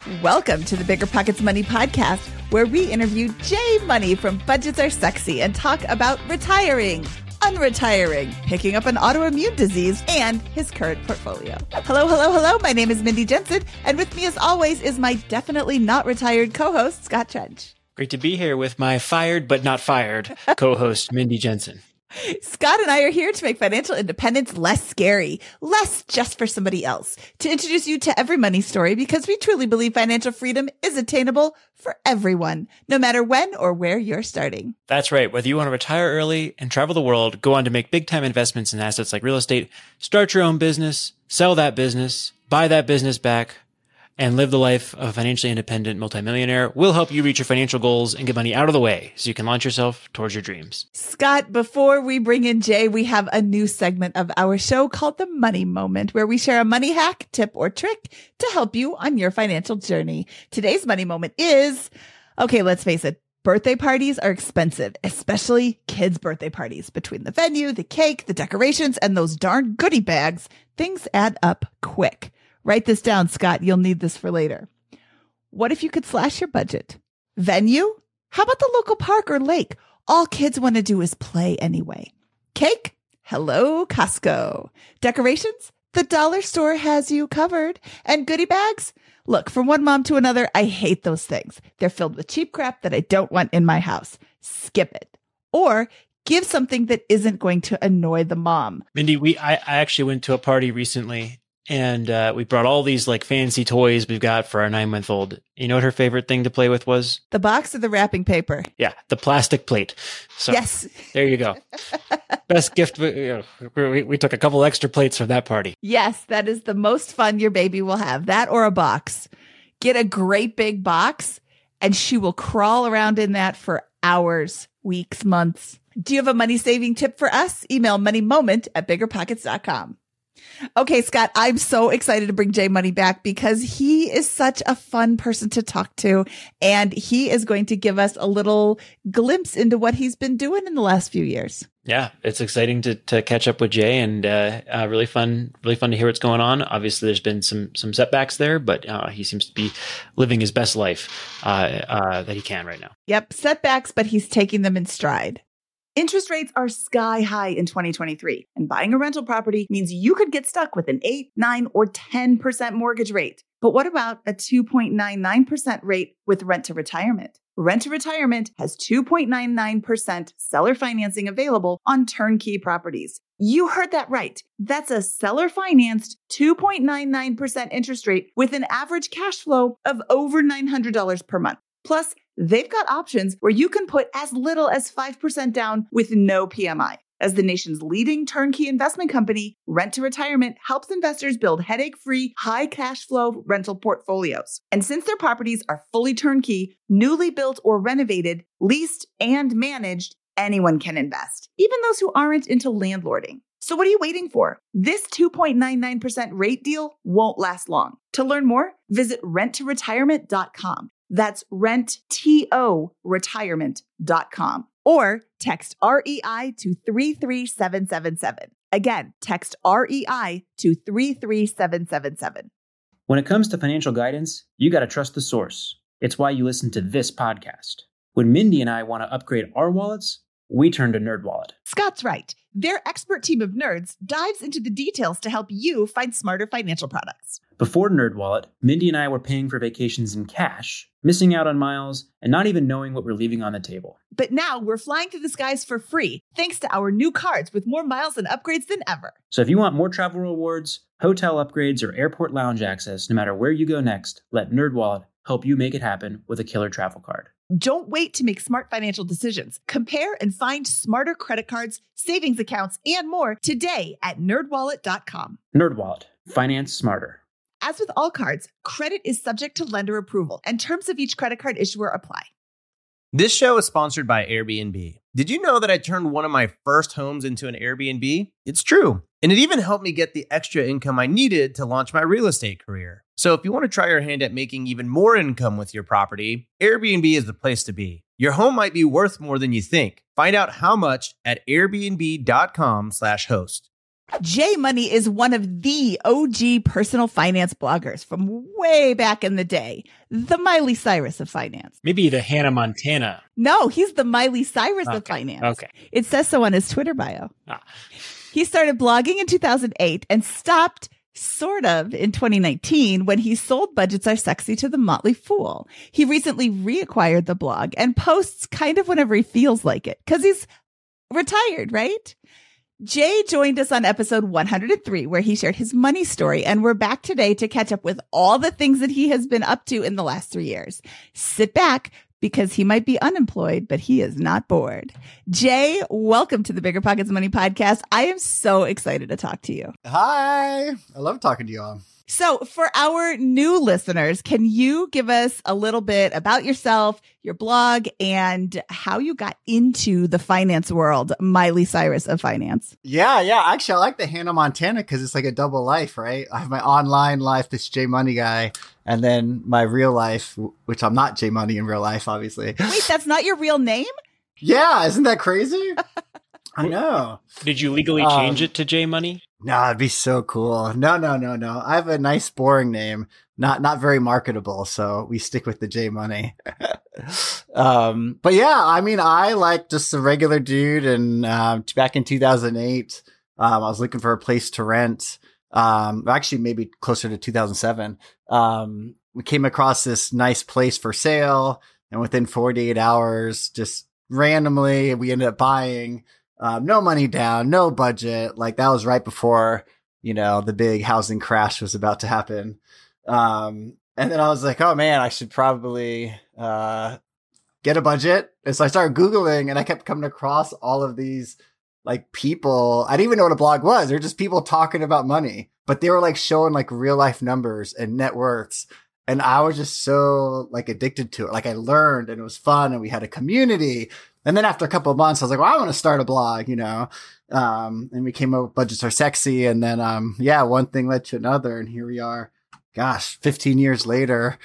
Welcome to the Bigger Pockets Money Podcast, where we interview Jay Money from Budgets Are Sexy and talk about retiring, unretiring, picking up an autoimmune disease, and his current portfolio. Hello. My name is Mindy Jensen, and with me as always is my definitely not retired co-host, Scott Trench. Great to be here with my fired but not fired co-host, Mindy Jensen. Scott and I are here to make financial independence less scary, less just for somebody else, to introduce you to every money story because we truly believe financial freedom is attainable for everyone, no matter when or where you're starting. That's right. Whether you want to retire early and travel the world, go on to make big-time investments in assets like real estate, start your own business, sell that business, buy that business back, and live the life of a financially independent multimillionaire, we'll help you reach your financial goals and get money out of the way so you can launch yourself towards your dreams. Scott, before we bring in Jay, we have a new segment of our show called The Money Moment, where we share a money hack, tip, or trick to help you on your financial journey. Today's Money Moment is, okay, let's face it, birthday parties are expensive, especially kids' birthday parties. Between the venue, the cake, the decorations, and those darn goodie bags, things add up quick. Write this down, Scott. You'll need this for later. What if you could slash your budget? Venue? How about the local park or lake? All kids want to do is play anyway. Cake? Hello, Costco. Decorations? The dollar store has you covered. And goodie bags? Look, from one mom to another, I hate those things. They're filled with cheap crap that I don't want in my house. Skip it. Or give something that isn't going to annoy the mom. Mindy, I actually went to a party recently. And we brought all these like fancy toys we've got for our 9-month-old. You know what her favorite thing to play with was? The box or the wrapping paper? Yeah, the plastic plate. So yes. There you go. Best gift. We took a couple extra plates from that party. Yes, that is the most fun your baby will have. That or a box. Get a great big box and she will crawl around in that for hours, weeks, months. Do you have a money saving tip for us? Email moneymoment@biggerpockets.com. Okay, Scott, I'm so excited to bring Jay Money back because he is such a fun person to talk to. And he is going to give us a little glimpse into what he's been doing in the last few years. Yeah, it's exciting to catch up with Jay and really fun to hear what's going on. Obviously, there's been some setbacks there, but he seems to be living his best life that he can right now. Yep, setbacks, but he's taking them in stride. Interest rates are sky high in 2023, and buying a rental property means you could get stuck with an 8, 9, or 10% mortgage rate. But what about a 2.99% rate with Rent to Retirement? Rent to Retirement has 2.99% seller financing available on turnkey properties. You heard that right. That's a seller-financed 2.99% interest rate with an average cash flow of over $900 per month. Plus, they've got options where you can put as little as 5% down with no PMI. As the nation's leading turnkey investment company, Rent to Retirement helps investors build headache-free, high cash flow rental portfolios. And since their properties are fully turnkey, newly built or renovated, leased, and managed, anyone can invest, even those who aren't into landlording. So what are you waiting for? This 2.99% rate deal won't last long. To learn more, visit renttoretirement.com. That's renttoretirement.com. Or text REI to 33777. Again, text REI to 33777. When it comes to financial guidance, you got to trust the source. It's why you listen to this podcast. When Mindy and I want to upgrade our wallets, we turn to NerdWallet. Scott's right. Their expert team of nerds dives into the details to help you find smarter financial products. Before NerdWallet, Mindy and I were paying for vacations in cash, missing out on miles, and not even knowing what we're leaving on the table. But now we're flying through the skies for free, thanks to our new cards with more miles and upgrades than ever. So if you want more travel rewards, hotel upgrades, or airport lounge access, no matter where you go next, let NerdWallet help you make it happen with a killer travel card. Don't wait to make smart financial decisions. Compare and find smarter credit cards, savings accounts, and more today at nerdwallet.com. NerdWallet. Finance smarter. As with all cards, credit is subject to lender approval, and terms of each credit card issuer apply. This show is sponsored by Airbnb. Did you know that I turned one of my first homes into an Airbnb? It's true. And it even helped me get the extra income I needed to launch my real estate career. So if you want to try your hand at making even more income with your property, Airbnb is the place to be. Your home might be worth more than you think. Find out how much at airbnb.com/host. Jay Money is one of the OG personal finance bloggers from way back in the day. The Miley Cyrus of finance. Maybe the Hannah Montana. No, he's the Miley Cyrus of finance. Okay. It says so on his Twitter bio. Ah. He started blogging in 2008 and stopped sort of in 2019 when he sold Budgets Are Sexy to the Motley Fool. He recently reacquired the blog and posts kind of whenever he feels like it because he's retired, right? Jay joined us on episode 103, where he shared his money story, and we're back today to catch up with all the things that he has been up to in the last 3 years. Sit back, because he might be unemployed, but he is not bored. Jay, welcome to the Bigger Pockets Money Podcast. I am so excited to talk to you. Hi. I love talking to you all. So for our new listeners, can you give us a little bit about yourself, your blog, and how you got into the finance world, Miley Cyrus of finance? Yeah. Actually, I like the Hannah Montana because it's like a double life, right? I have my online life, this J Money guy, and then my real life, which I'm not J Money in real life, obviously. Wait, that's not your real name? Yeah, isn't that crazy? I know. Did you legally change it to J Money? No, it'd be so cool. No. I have a nice, boring name, not very marketable, so we stick with the J Money. But yeah, I mean, I like just a regular dude, and back in 2008, I was looking for a place to rent. Actually, maybe closer to 2007. We came across this nice place for sale, and within 48 hours, just randomly, we ended up buying. No money down, no budget. Like that was right before, the big housing crash was about to happen. And then I was like, oh man, I should probably, get a budget. And so I started Googling, and I kept coming across all of these like people. I didn't even know what a blog was. They're just people talking about money, but they were like showing like real life numbers and net worths. And I was just so like addicted to it. Like I learned, and it was fun, and we had a community. And then after a couple of months, I was like, well, I want to start a blog, and we came up with Budgets Are Sexy. And then, one thing led to another. And here we are, 15 years later,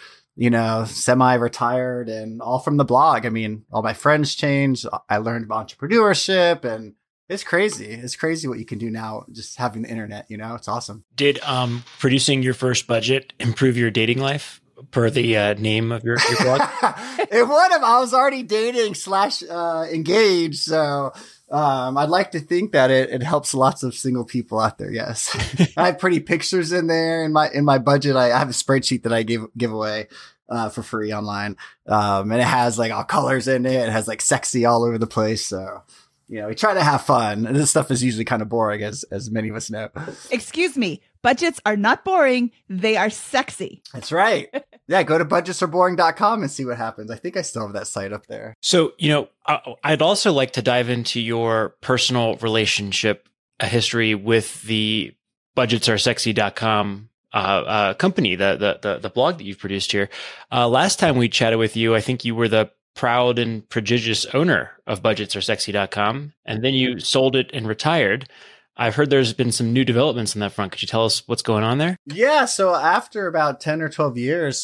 semi-retired, and all from the blog. I mean, all my friends changed. I learned about entrepreneurship, and it's crazy. It's crazy what you can do now, just having the internet, it's awesome. Did producing your first budget improve your dating life? Per the name of your blog? It would have. I was already dating / engaged. So I'd like to think that it helps lots of single people out there. Yes. I have pretty pictures in there. In my budget, I have a spreadsheet that I give away for free online. And it has like all colors in it. It has like sexy all over the place. So, we try to have fun. And this stuff is usually kind of boring, as many of us know. Excuse me. Budgets are not boring. They are sexy. That's right. Yeah, go to budgetsarebooring.com and see what happens. I think I still have that site up there. So, I'd also like to dive into your personal relationship history with the budgetsaresexy.com company, the blog that you've produced here. Last time we chatted with you, I think you were the proud and prodigious owner of budgetsaresexy.com, and then you sold it and retired. I've heard there's been some new developments on that front. Could you tell us what's going on there? Yeah. So after about 10 or 12 years,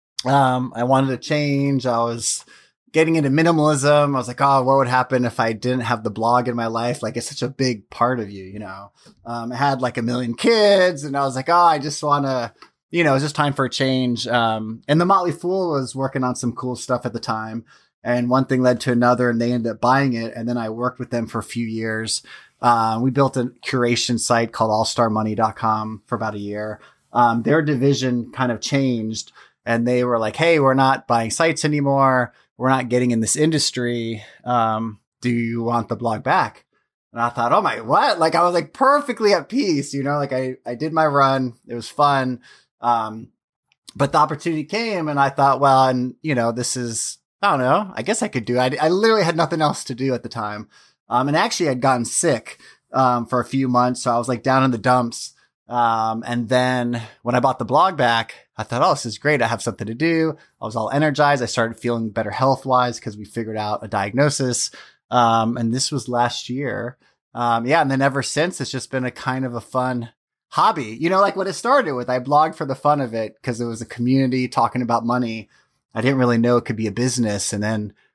I wanted to change. I was getting into minimalism. I was like, oh, what would happen if I didn't have the blog in my life? Like, it's such a big part of you, I had like 1 million kids, and I was like, oh, I just want to, it's just time for a change. And the Motley Fool was working on some cool stuff at the time. And one thing led to another, and they ended up buying it. And then I worked with them for a few years. We built a curation site called allstarmoney.com for about a year. Their division kind of changed, and they were like, hey, we're not buying sites anymore. We're not getting in this industry. Do you want the blog back? And I thought, oh my, what? Like I was like perfectly at peace, like I did my run. It was fun. But the opportunity came, and I thought, well, and this is, I don't know, I guess I could do it. I literally had nothing else to do at the time. And actually I'd gotten sick, for a few months. So I was like down in the dumps. And then when I bought the blog back, I thought, oh, this is great. I have something to do. I was all energized. I started feeling better health wise because we figured out a diagnosis. And this was last year. And then ever since, it's just been a kind of a fun hobby, like what it started with. I blogged for the fun of it because it was a community talking about money. I didn't really know it could be a business. And then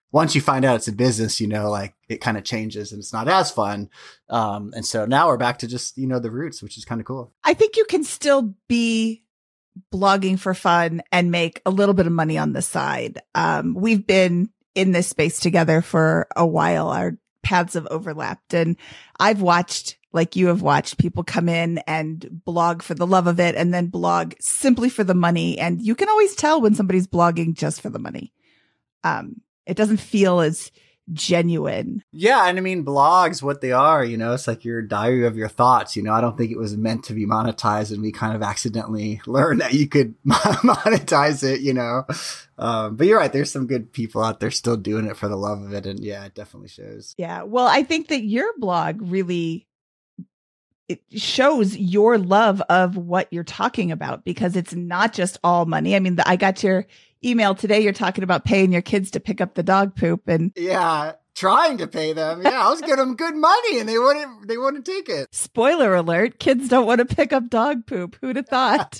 once you find out it's a business, like it kind of changes and it's not as fun. And so now we're back to just, the roots, which is kind of cool. I think you can still be blogging for fun and make a little bit of money on the side. We've been in this space together for a while. Our paths have overlapped, and I've watched, like you have watched, people come in and blog for the love of it and then blog simply for the money. And you can always tell when somebody's blogging just for the money. It doesn't feel as genuine. Yeah. And I mean, blogs, what they are, it's like your diary of your thoughts. I don't think it was meant to be monetized, and we kind of accidentally learned that you could monetize it, but you're right. There's some good people out there still doing it for the love of it. And yeah, it definitely shows. Yeah. Well, I think that your blog really, it shows your love of what you're talking about, because it's not just all money. I mean, I got your email today. You're talking about paying your kids to pick up the dog poop, and yeah, trying to pay them. Yeah, I was giving them good money, and they wouldn't take it. Spoiler alert: kids don't want to pick up dog poop. Who'd have thought?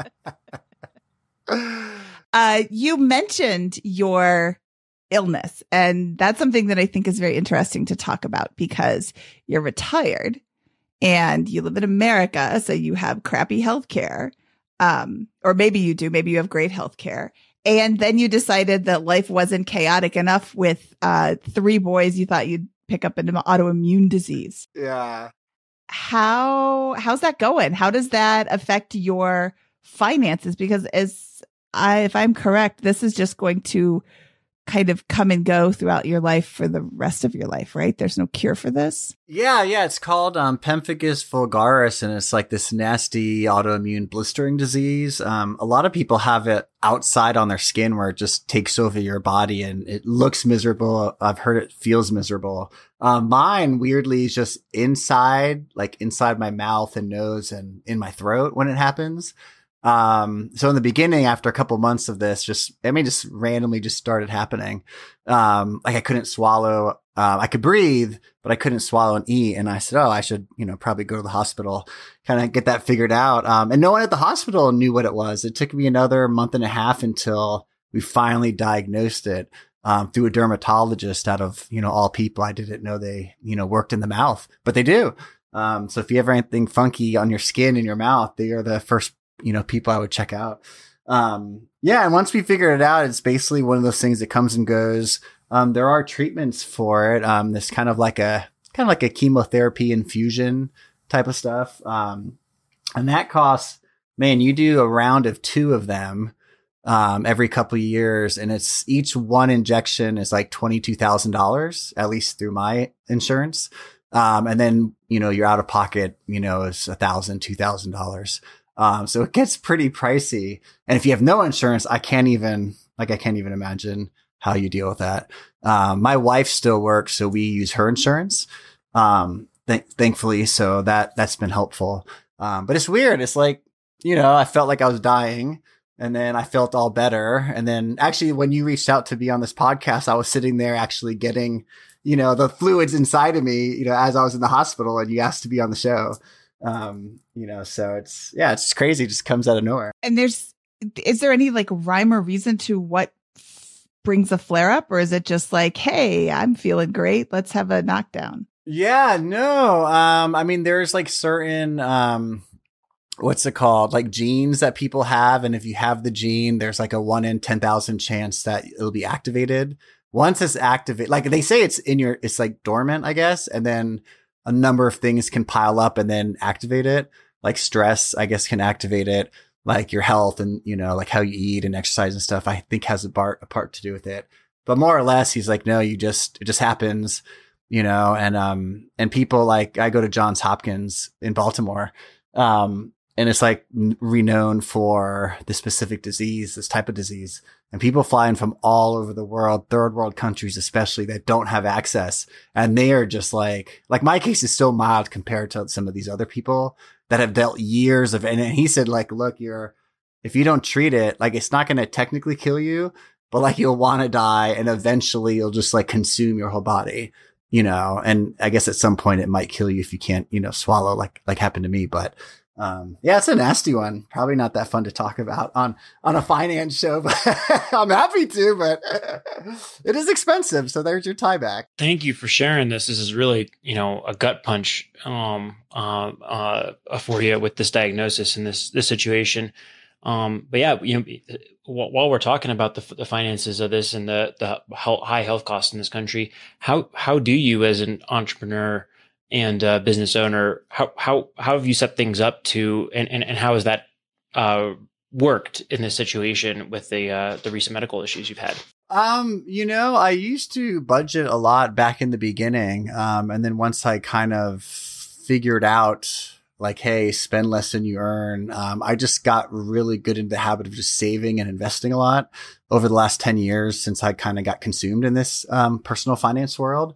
You mentioned your illness, and that's something that I think is very interesting to talk about, because you're retired and you live in America, so you have crappy healthcare. Or maybe you do. Maybe you have great healthcare. And then you decided that life wasn't chaotic enough with 3 boys. You thought you'd pick up an autoimmune disease. Yeah. How's that going? How does that affect your finances? Because if I'm correct, this is just going to kind of come and go throughout your life for the rest of your life, right? There's no cure for this. Yeah. It's called pemphigus vulgaris, and it's like this nasty autoimmune blistering disease. A lot of people have it outside on their skin, where it just takes over your body and it looks miserable. I've heard it feels miserable. Mine weirdly is just inside my mouth and nose and in my throat when it happens. So in the beginning, after a couple months of this, just randomly just started happening. I couldn't swallow, I could breathe, but I couldn't swallow and eat. And I said, oh, I should, probably go to the hospital, kind of get that figured out. And no one at the hospital knew what it was. It took me another month and a half until we finally diagnosed it, through a dermatologist out of, all people. I didn't know they, worked in the mouth, but they do. So if you have anything funky on your skin and your mouth, they are the first people I would check out. Yeah. And once we figured it out, it's basically one of those things that comes and goes. There are treatments for it. This kind of like a chemotherapy infusion type of stuff. And that costs, man, you do a round of 2 of them, every couple of years. And it's each one injection is like $22,000, at least through my insurance. And then, you're out of pocket, is $1,000, $2,000. So it gets pretty pricey. And if you have no insurance, I can't even imagine how you deal with that. My wife still works, so we use her insurance. Thankfully. So that's been helpful. But it's weird. It's like, I felt like I was dying, and then I felt all better. And then actually, when you reached out to be on this podcast, I was sitting there actually getting, the fluids inside of me, as I was in the hospital, and you asked to be on the show. So it's crazy. It just comes out of nowhere. And is there any like rhyme or reason to what brings a flare up, or is it just like, hey, I'm feeling great, let's have a knockdown? Yeah, no. I mean, there's like certain, what's it called? Like genes that people have. And if you have the gene, there's like a 1 in 10,000 chance that it'll be activated. Once it's activated, like they say it's like dormant, I guess. And then a number of things can pile up and then activate it. Like stress, I guess, can activate it. Like your health and, like how you eat and exercise and stuff, I think has a part to do with it. But more or less, he's like, no, it just happens, and people like, I go to Johns Hopkins in Baltimore, and it's like renowned for this specific disease, this type of disease. And people fly in from all over the world, third world countries, especially, that don't have access. And they are just like my case is so mild compared to some of these other people that have dealt years of, and he said, like, look, if you don't treat it, like, it's not going to technically kill you, but like, you'll want to die, and eventually you'll just like consume your whole body, and I guess at some point it might kill you if you can't, swallow, like happened to me. But, Yeah, it's a nasty one. Probably not that fun to talk about on a finance show, but I'm happy to, but it is expensive. So there's your tie back. Thank you for sharing this. This is really, a gut punch, for you with this diagnosis and this situation. But yeah, while we're talking about the finances of this and the high health costs in this country, how do you as an entrepreneur and business owner, how have you set things up to, and how has that worked in this situation with the recent medical issues you've had? I used to budget a lot back in the beginning. And then once I kind of figured out like, hey, spend less than you earn, I just got really good into the habit of just saving and investing a lot over the last 10 years since I kind of got consumed in this personal finance world.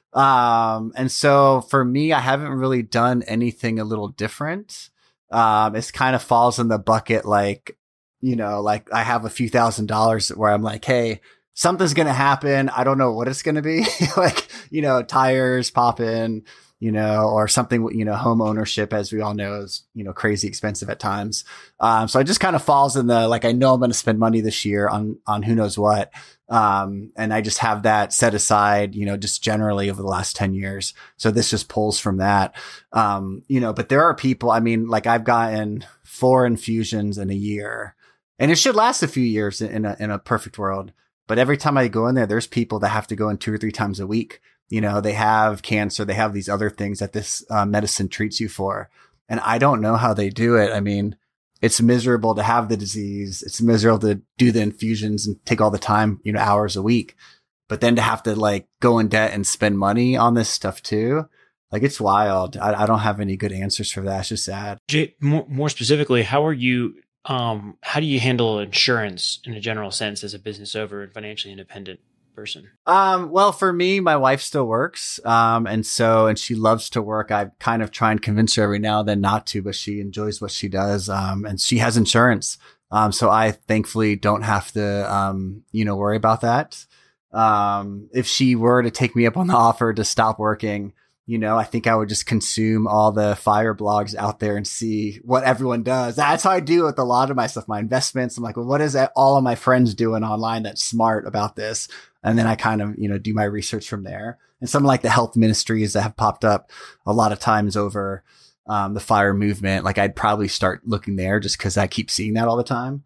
And so for me, I haven't really done anything a little different. It's kind of falls in the bucket, like I have a few $1,000s where I'm like, hey, something's going to happen. I don't know what it's going to be. Like, tires pop in, or something, home ownership, as we all know, is, crazy expensive at times. So it just kind of falls in the, like, I know I'm going to spend money this year on who knows what. And I just have that set aside, just generally over the last 10 years. So this just pulls from that. But there are people, like I've gotten 4 infusions in a year, and it should last a few years in a perfect world. But every time I go in there, there's people that have to go in 2 or 3 times a week. They have cancer, they have these other things that this medicine treats you for. And I don't know how they do it. It's miserable to have the disease. It's miserable to do the infusions and take all the time, hours a week. But then to have to like go in debt and spend money on this stuff too. Like, it's wild. I don't have any good answers for that. It's just sad. Jay, more specifically, how do you handle insurance in a general sense as a business owner and financially independent person? Well, for me, my wife still works. And she loves to work. I kind of try and convince her every now and then not to, but she enjoys what she does. And she has insurance. So I thankfully don't have to, worry about that. If she were to take me up on the offer to stop working, I think I would just consume all the fire blogs out there and see what everyone does. That's how I do with a lot of my stuff, my investments. I'm like, well, what is that all of my friends doing online that's smart about this? And then I kind of, do my research from there. And some like the health ministries that have popped up a lot of times over the fire movement, like I'd probably start looking there just because I keep seeing that all the time.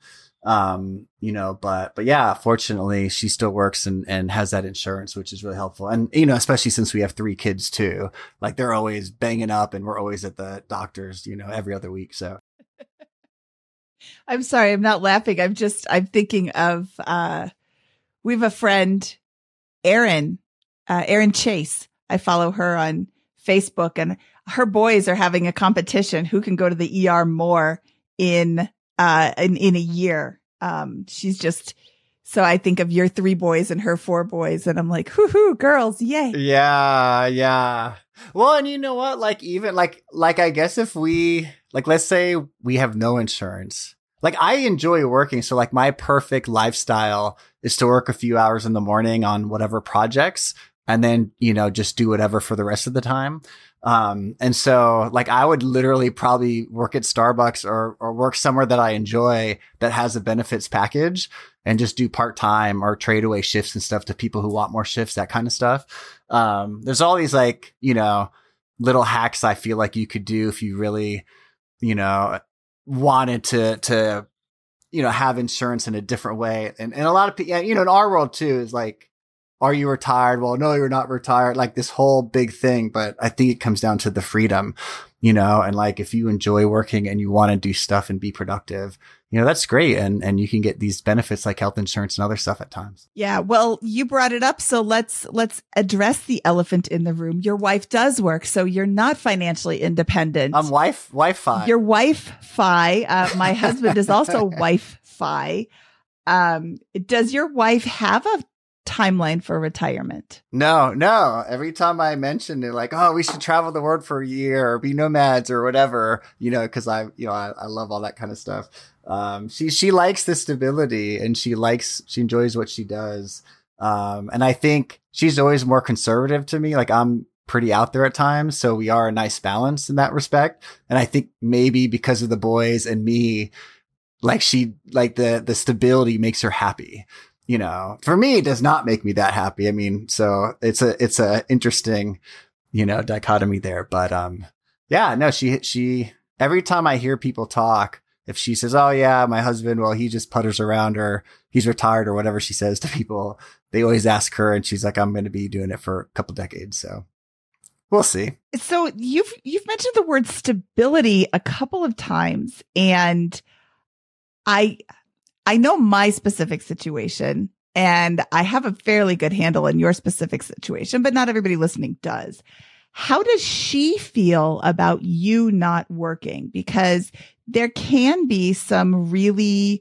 But yeah, fortunately she still works and has that insurance, which is really helpful. And, especially since we have 3 kids too, like they're always banging up and we're always at the doctor's, every other week. So I'm sorry, I'm not laughing. I'm thinking of, we have a friend, Erin Chase. I follow her on Facebook, and her boys are having a competition who can go to the ER more in a year. She's just, so I think of your 3 boys and her 4 boys, and I'm like, hoo, girls, yay. Yeah. Well, and you know what? Like, even like I guess if we, like, let's say we have no insurance. Like, I enjoy working. So like my perfect lifestyle is to work a few hours in the morning on whatever projects and then, just do whatever for the rest of the time. And so like I would literally probably work at Starbucks or work somewhere that I enjoy that has a benefits package and just do part-time or trade away shifts and stuff to people who want more shifts, that kind of stuff. There's all these like, little hacks I feel like you could do if you really, wanted to, have insurance in a different way. And a lot of people, in our world too, is like, are you retired? Well, no, you're not retired. Like this whole big thing. But I think it comes down to the freedom, and like, if you enjoy working and you want to do stuff and be productive, that's great. And you can get these benefits like health insurance and other stuff at times. Yeah. Well, you brought it up. So let's address the elephant in the room. Your wife does work. So you're not financially independent. I'm wife-fi. Your wife-fi. My husband is also wife-fi. Does your wife have a timeline for retirement? No. Every time I mention it, like, oh, we should travel the world for a year or be nomads or whatever, because I love all that kind of stuff. She likes the stability and she enjoys what she does. And I think she's always more conservative to me. Like I'm pretty out there at times. So we are a nice balance in that respect. And I think maybe because of the boys and me, like the stability makes her happy. You know, for me, it does not make me that happy. I mean, so it's a interesting, you know, dichotomy there. But, yeah, no, she, every time I hear people talk, if she says, oh yeah, my husband, well, he just putters around or he's retired or whatever she says to people, they always ask her and she's like, I'm going to be doing it for a couple decades. So we'll see. So you've mentioned the word stability a couple of times, and I know my specific situation, and I have a fairly good handle on your specific situation, but not everybody listening does. How does she feel about you not working? Because there can be some really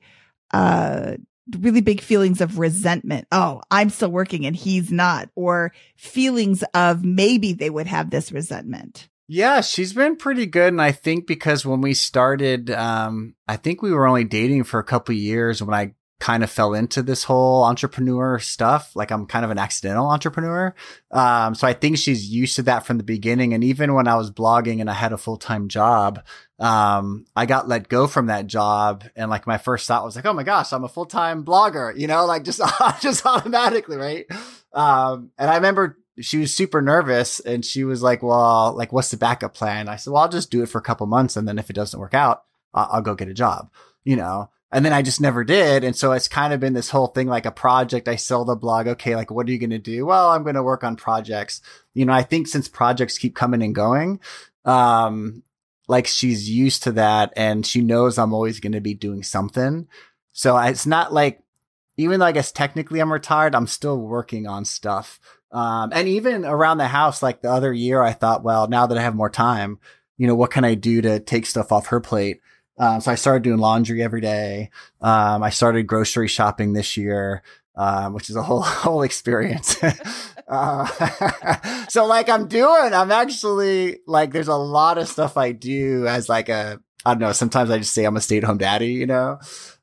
big feelings of resentment. Oh, I'm still working and he's not, or feelings of maybe they would have this resentment. Yeah, she's been pretty good. And I think because when we started, I think we were only dating for a couple of years when I kind of fell into this whole entrepreneur stuff. Like I'm kind of an accidental entrepreneur. So I think she's used to that from the beginning. And even when I was blogging and I had a full-time job, I got let go from that job. And like my first thought was like, oh my gosh, I'm a full-time blogger, you know, like just automatically. Right. And I remember she was super nervous and she was like, well, like, what's the backup plan? I said, well, I'll just do it for a couple months. And then if it doesn't work out, I'll go get a job, you know? And then I just never did. And so it's kind of been this whole thing, like a project. I sell the blog. Okay. Like, what are you going to do? Well, I'm going to work on projects. You know, I think since projects keep coming and going, like she's used to that and she knows I'm always going to be doing something. So it's not like, even though I guess technically I'm retired, I'm still working on stuff. And even around the house, like the other year, I thought, well, now that I have more time, you know, what can I do to take stuff off her plate? So I started doing laundry every day. I started grocery shopping this year, which is a whole experience. So like I'm actually like, there's a lot of stuff I do as like I don't know, sometimes I just say I'm a stay-at-home daddy, you know?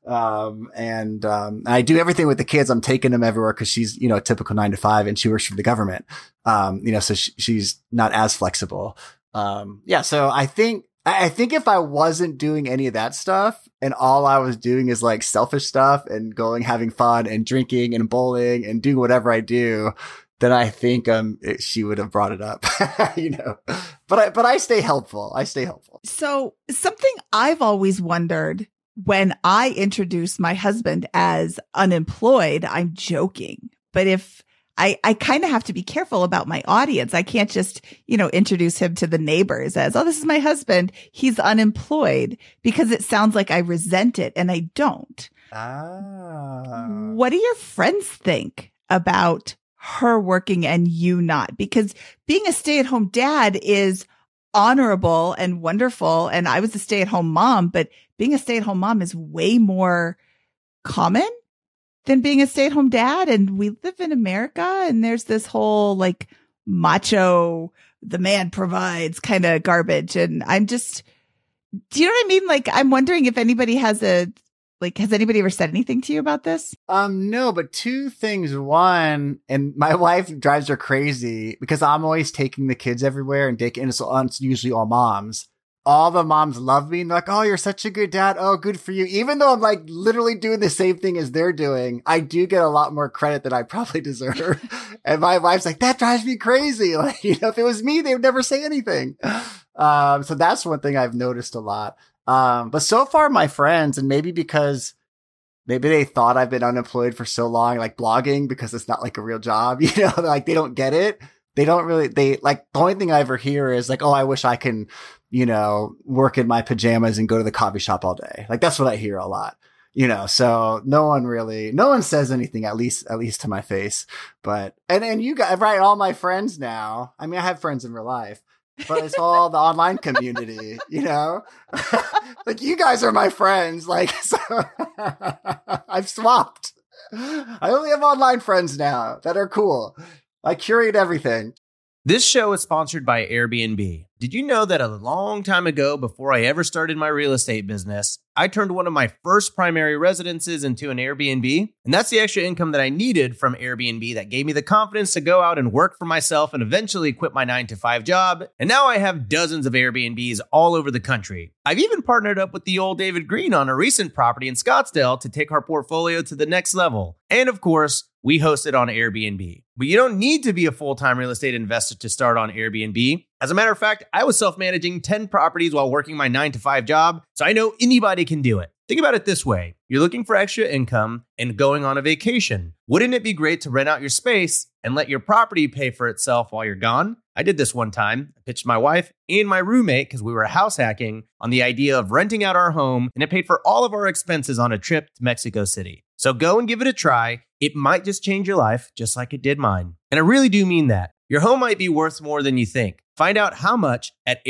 And I do everything with the kids. I'm taking them everywhere because she's, you know, a typical 9 to 5 and she works for the government. You know, so she's not as flexible. Yeah. So I think if I wasn't doing any of that stuff and all I was doing is like selfish stuff and going, having fun and drinking and bowling and doing whatever I do, then I think, she would have brought it up, you know, but I stay helpful. So something I've always wondered when I introduce my husband as unemployed, I'm joking, but if I kind of have to be careful about my audience. I can't just, you know, introduce him to the neighbors as, oh, this is my husband. He's unemployed, because it sounds like I resent it and I don't. What do your friends think about her working and you not? Because being a stay-at-home dad is honorable and wonderful. And I was a stay-at-home mom, but being a stay-at-home mom is way more common than being a stay-at-home dad. And we live in America and there's this whole like macho, the man provides kind of garbage. And I'm just, do you know what I mean? Like, I'm wondering if anybody has anybody ever said anything to you about this? No, but two things. One, and my wife drives her crazy because I'm always taking the kids everywhere and it's usually all moms. All the moms love me and they're like, oh, you're such a good dad. Oh, good for you. Even though I'm like literally doing the same thing as they're doing, I do get a lot more credit than I probably deserve. And my wife's like, that drives me crazy. Like, you know, if it was me, they would never say anything. So that's one thing I've noticed a lot. But so far my friends, and maybe because maybe they thought I've been unemployed for so long, like blogging, because it's not like a real job, you know, like they don't get it. They like the only thing I ever hear is like, oh, I wish I can, you know, work in my pajamas and go to the coffee shop all day. Like that's what I hear a lot, you know, so no one says anything, at least to my face. But, and you guys, right. All my friends now, I mean, I have friends in real life, but it's all the online community, you know, like you guys are my friends. Like, so I've swapped. I only have online friends now that are cool. I curate everything. This show is sponsored by Airbnb. Did you know that a long time ago, before I ever started my real estate business, I turned one of my first primary residences into an Airbnb? And that's the extra income that I needed from Airbnb that gave me the confidence to go out and work for myself and eventually quit my 9-to-5 job. And now I have dozens of Airbnbs all over the country. I've even partnered up with the old David Green on a recent property in Scottsdale to take our portfolio to the next level. And of course, we host it on Airbnb. But you don't need to be a full-time real estate investor to start on Airbnb. As a matter of fact, I was self-managing 10 properties while working my 9-to-5 job, so I know anybody can do it. Think about it this way. You're looking for extra income and going on a vacation. Wouldn't it be great to rent out your space and let your property pay for itself while you're gone? I did this one time. I pitched my wife and my roommate, because we were house hacking, on the idea of renting out our home, and it paid for all of our expenses on a trip to Mexico City. So go and give it a try. It might just change your life, just like it did mine. And I really do mean that. Your home might be worth more than you think. Find out how much at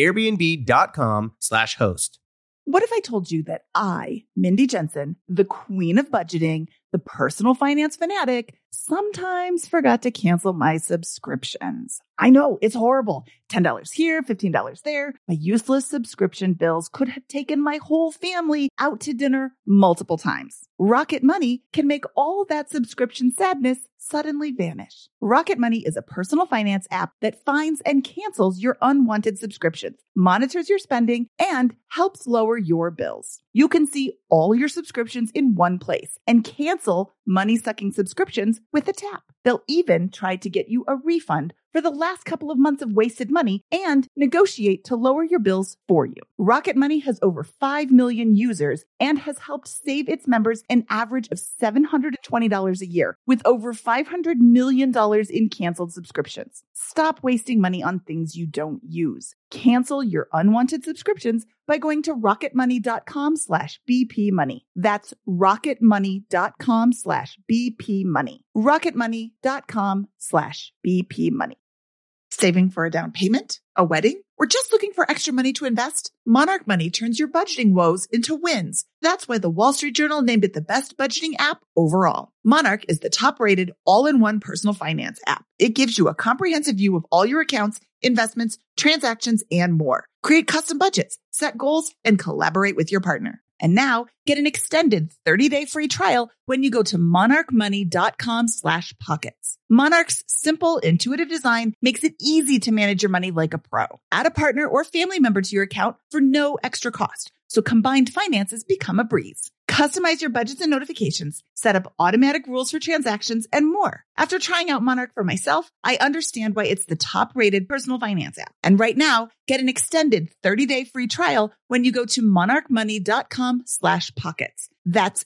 airbnb.com/host. What if I told you that I, Mindy Jensen, the queen of budgeting, the personal finance fanatic, sometimes forgot to cancel my subscriptions? I know, it's horrible. $10 here, $15 there. My useless subscription bills could have taken my whole family out to dinner multiple times. Rocket Money can make all that subscription sadness suddenly vanish. Rocket Money is a personal finance app that finds and cancels your unwanted subscriptions, monitors your spending, and helps lower your bills. You can see all your subscriptions in one place and cancel money-sucking subscriptions with a tap. They'll even try to get you a refund for the last couple of months of wasted money and negotiate to lower your bills for you. Rocket Money has over 5 million users and has helped save its members an average of $720 a year, with over $500 million in canceled subscriptions. Stop wasting money on things you don't use. Cancel your unwanted subscriptions by going to rocketmoney.com/bpmoney. That's rocketmoney.com/bpmoney. rocketmoney.com/bpmoney. Saving for a down payment, a wedding, or just looking for extra money to invest? Monarch Money turns your budgeting woes into wins. That's why the Wall Street Journal named it the best budgeting app overall. Monarch is the top-rated all-in-one personal finance app. It gives you a comprehensive view of all your accounts, investments, transactions, and more. Create custom budgets, set goals, and collaborate with your partner. And now, get an extended 30-day free trial when you go to monarchmoney.com/pockets. Monarch's simple, intuitive design makes it easy to manage your money like a pro. Add a partner or family member to your account for no extra cost, so combined finances become a breeze. Customize your budgets and notifications, set up automatic rules for transactions, and more. After trying out Monarch for myself, I understand why it's the top-rated personal finance app. And right now, get an extended 30-day free trial when you go to monarchmoney.com/pockets. That's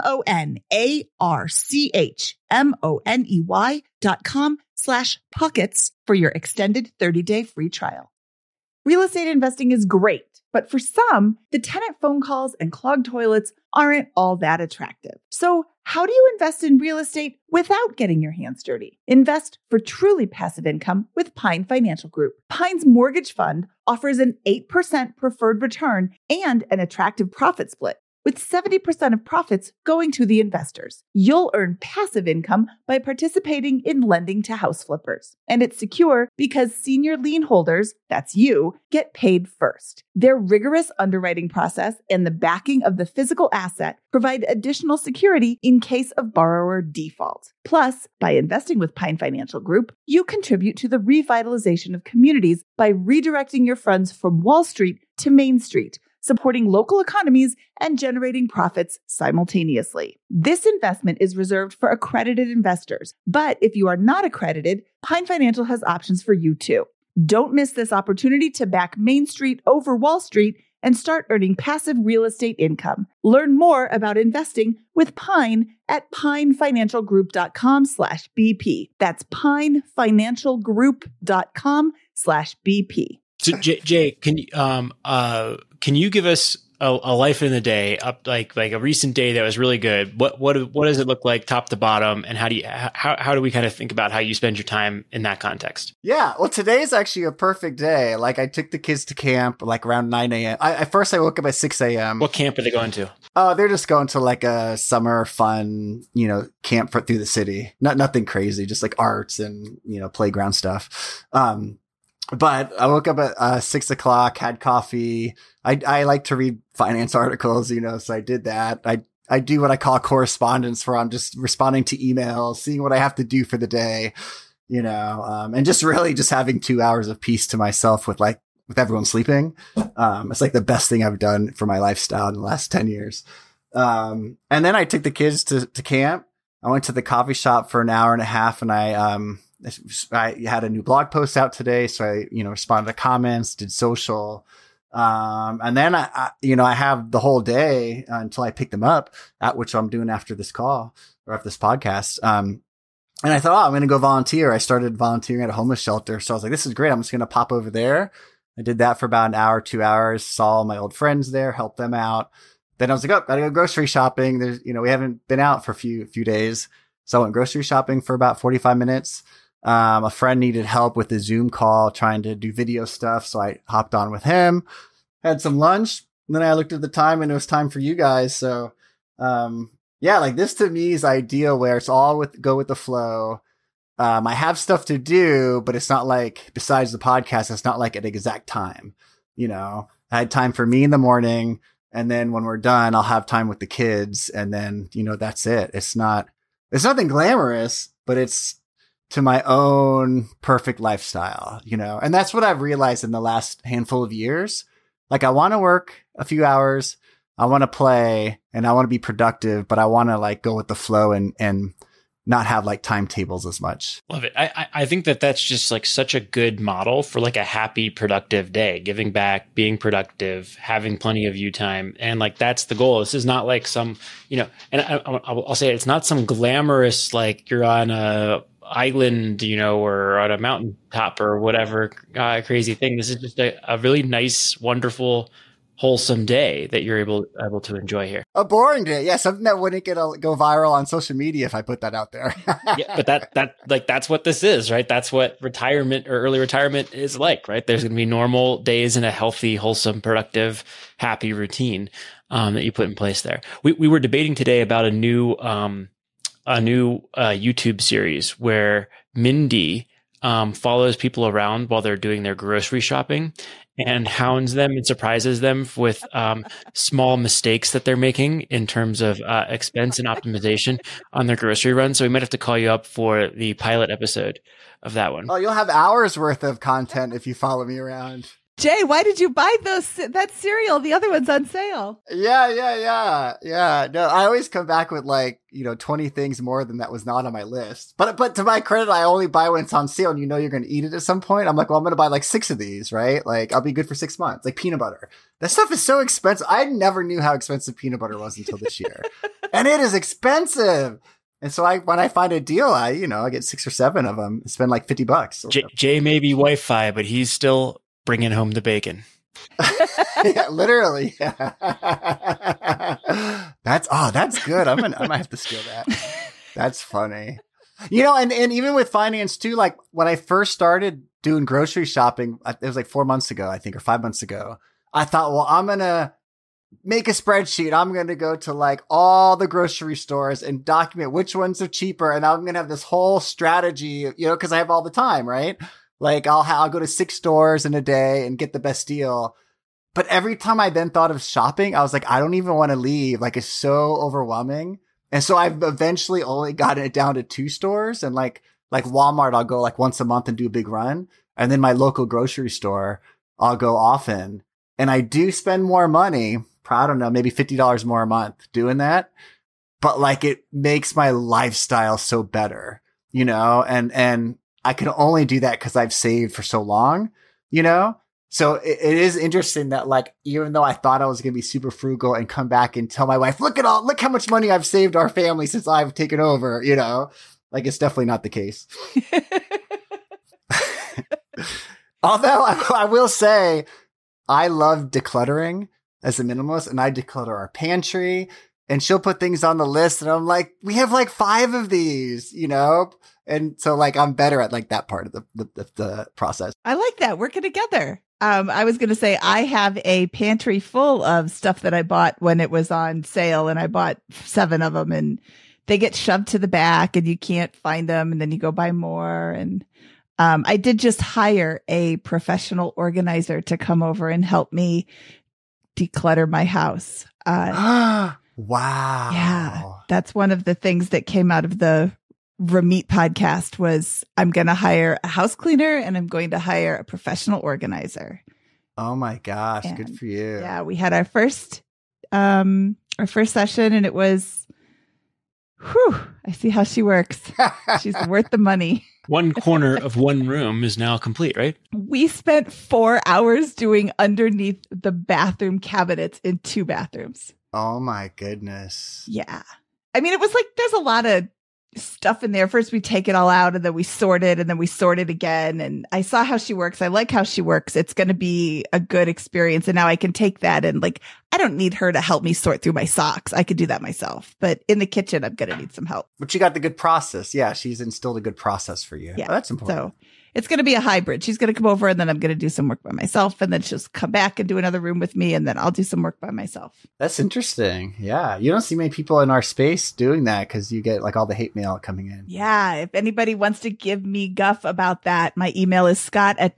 monarchmoney.com/pockets for your extended 30-day free trial. Real estate investing is great, but for some, the tenant phone calls and clogged toilets aren't all that attractive. So how do you invest in real estate without getting your hands dirty? Invest for truly passive income with Pine Financial Group. Pine's mortgage fund offers an 8% preferred return and an attractive profit split, with 70% of profits going to the investors. You'll earn passive income by participating in lending to house flippers. And it's secure because senior lien holders, that's you, get paid first. Their rigorous underwriting process and the backing of the physical asset provide additional security in case of borrower default. Plus, by investing with Pine Financial Group, you contribute to the revitalization of communities by redirecting your funds from Wall Street to Main Street, supporting local economies and generating profits simultaneously. This investment is reserved for accredited investors, but if you are not accredited, Pine Financial has options for you too. Don't miss this opportunity to back Main Street over Wall Street and start earning passive real estate income. Learn more about investing with Pine at pinefinancialgroup.com/BP. That's pinefinancialgroup.com/BP. So Jay, can you give us a life in the day, up like a recent day that was really good? What does it look like top to bottom, and how do we kind of think about how you spend your time in that context? Yeah, well, today is actually a perfect day. Like, I took the kids to camp like around 9 a.m. I woke up at 6 a.m. What camp are they going to? They're just going to like a summer fun, camp through the city. Nothing crazy, just like arts and, playground stuff. But I woke up at 6:00, had coffee. I like to read finance articles, so I did that. I do what I call correspondence, where I'm just responding to emails, seeing what I have to do for the day, and just really just having 2 hours of peace to myself with everyone sleeping. It's like the best thing I've done for my lifestyle in the last 10 years. And then I took the kids to camp. I went to the coffee shop for an hour and a half, and I had a new blog post out today. So I, responded to comments, did social. And then I have the whole day until I pick them up, which I'm doing after this call or after this podcast. And I thought, I'm going to go volunteer. I started volunteering at a homeless shelter. So I was like, this is great. I'm just going to pop over there. I did that for about an hour, 2 hours, saw my old friends there, helped them out. Then I was like, oh, gotta go grocery shopping. There's, we haven't been out for a few days. So I went grocery shopping for about 45 minutes. A friend needed help with the Zoom call, trying to do video stuff. So I hopped on with him, had some lunch. And then I looked at the time and it was time for you guys. So, this to me is ideal, where it's all go with the flow. I have stuff to do, but it's not like, besides the podcast, it's not like at an exact time. I had time for me in the morning. And then when we're done, I'll have time with the kids. And then, that's it. It's nothing glamorous, but it's to my own perfect lifestyle, and that's what I've realized in the last handful of years. Like, I want to work a few hours, I want to play, and I want to be productive, but I want to go with the flow and not have timetables as much. Love it. I think that's just such a good model for a happy, productive day, giving back, being productive, having plenty of you time. And that's the goal. This is not some, and I'll say it's not some glamorous, you're on a island, or on a mountaintop or whatever crazy thing. This is just a really nice, wonderful, wholesome day that you're able to enjoy here. A boring day. Yeah. Something that wouldn't go viral on social media if I put that out there. Yeah, but that's what this is, right? That's what retirement or early retirement is like, right? There's going to be normal days in a healthy, wholesome, productive, happy routine, that you put in place there. We were debating today about a new YouTube series where Mindy, follows people around while they're doing their grocery shopping and hounds them and surprises them with small mistakes that they're making in terms of expense and optimization on their grocery run. So we might have to call you up for the pilot episode of that one. Oh, you'll have hours worth of content if you follow me around. Jay, why did you buy that cereal? The other one's on sale. Yeah. No, I always come back with 20 things more than that was not on my list. But to my credit, I only buy when it's on sale and you're going to eat it at some point. I'm like, well, I'm going to buy 6 of these, right? I'll be good for 6 months. Peanut butter. That stuff is so expensive. I never knew how expensive peanut butter was until this year. And it is expensive. And so when I find a deal, I get 6 or 7 of them, spend $50. Jay may be Wi-Fi, but he's still bringing home the bacon. Yeah, literally. That's good. I might have to steal that. That's funny. And even with finance too, when I first started doing grocery shopping, it was 4 months ago, I think, or 5 months ago. I thought, well, I'm going to make a spreadsheet. I'm going to go to all the grocery stores and document which ones are cheaper. And I'm going to have this whole strategy, cause I have all the time, right? I'll go to 6 stores in a day and get the best deal. But every time I then thought of shopping, I was like, I don't even want to leave. It's so overwhelming. And so I've eventually only gotten it down to 2 stores, and like Walmart, I'll go once a month and do a big run. And then my local grocery store, I'll go often. And I do spend more money, I don't know, maybe $50 more a month doing that. But it makes my lifestyle so better, and I can only do that because I've saved for so long, So it is interesting that even though I thought I was going to be super frugal and come back and tell my wife, look how much money I've saved our family since I've taken over, it's definitely not the case. Although I will say I love decluttering as a minimalist, and I declutter our pantry, and she'll put things on the list and I'm like, we have 5 of these, And so I'm better at that part of the process. I like that. Working together. I was going to say, I have a pantry full of stuff that I bought when it was on sale, and I bought 7 of them, and they get shoved to the back and you can't find them. And then you go buy more. And I did just hire a professional organizer to come over and help me declutter my house. Wow. Yeah, that's one of the things that came out of the Ramit podcast was I'm going to hire a house cleaner and I'm going to hire a professional organizer. Oh my gosh. And good for you. Yeah, we had our first session and it was, I see how she works. She's worth the money. One corner of one room is now complete, right? We spent 4 hours doing underneath the bathroom cabinets in 2 bathrooms. Oh my goodness. Yeah. I mean, it was like, there's a lot of stuff in there. First we take it all out and then we sort it and then we sort it again. And I saw how she works. I like how she works. It's going to be a good experience. And now I can take that and like, I don't need her to help me sort through my socks. I could do that myself. But in the kitchen, I'm going to need some help. But you got the good process. Yeah. She's instilled a good process for you. Yeah. Oh, that's important. So it's going to be a hybrid. She's going to come over and then I'm going to do some work by myself. And then she'll come back and do another room with me. And then I'll do some work by myself. That's interesting. Yeah. You don't see many people in our space doing that because you get like all the hate mail coming in. Yeah. If anybody wants to give me guff about that, my email is